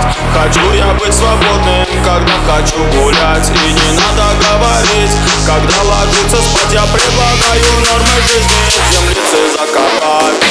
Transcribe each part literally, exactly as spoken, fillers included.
Хочу я быть свободным, когда хочу гулять. И не надо говорить, когда ложиться спать. Я предлагаю нормы жизни в землице закопать.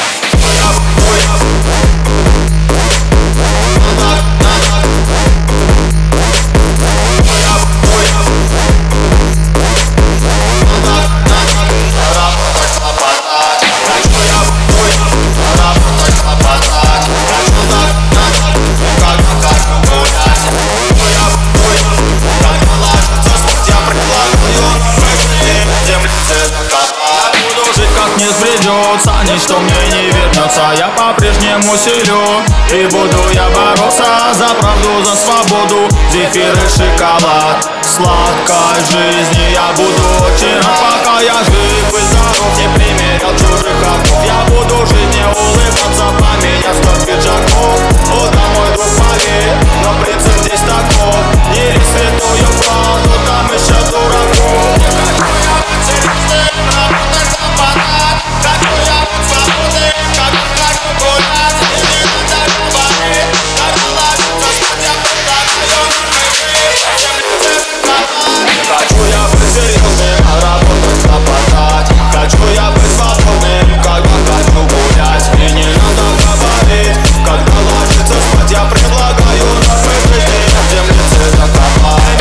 Не сбредется, ничто мне не вернется. Я по-прежнему силен, и буду я бороться за правду, за свободу. Зефир и шоколад, сладкой жизни я буду очень рад. Пока я жив и здоров, не примерял чужих оков. Я буду жизни улыбаться, поменяв сто пиджаков. Вот на мой друг поверь, но принцип здесь таков: не лезь в святую правду, там еще дураков. Не хочу я быть серьезным, работать западать. Хочу я быть свободным, когда хочу гулять. И не надо говорить, когда ложиться спать. Я предлагаю нормы жизни в землице закопать. Хочу я быть серьезным, работать западать. Хочу я быть свободным, когда хочу гулять. И не надо говорить, когда ложиться спать. Я предлагаю нормы жизни в землице закопать.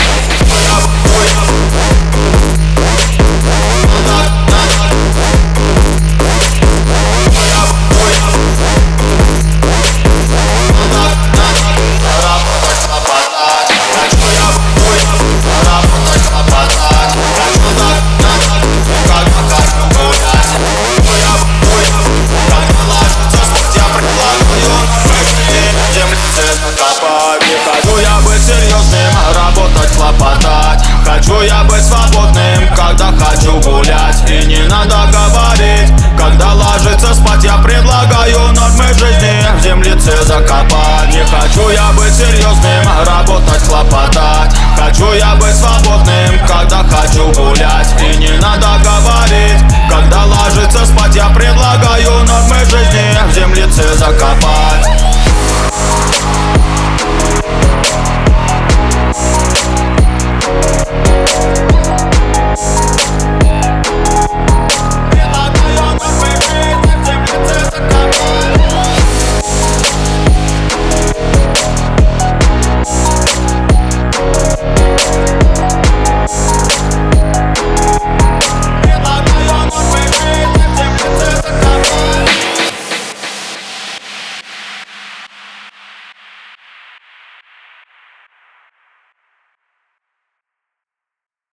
Хочу я быть серьезным, работать, хлопотать. Хочу я быть свободным, когда хочу гулять. И не надо говорить, когда ложиться спать. Я предлагаю нормы жизни в землице закопать. Не хочу я быть серьезным, работать, хлопотать. Хочу я быть свободным, когда хочу гулять. И не надо говорить, когда ложиться спать. Я предлагаю нормы жизни в землице закопать.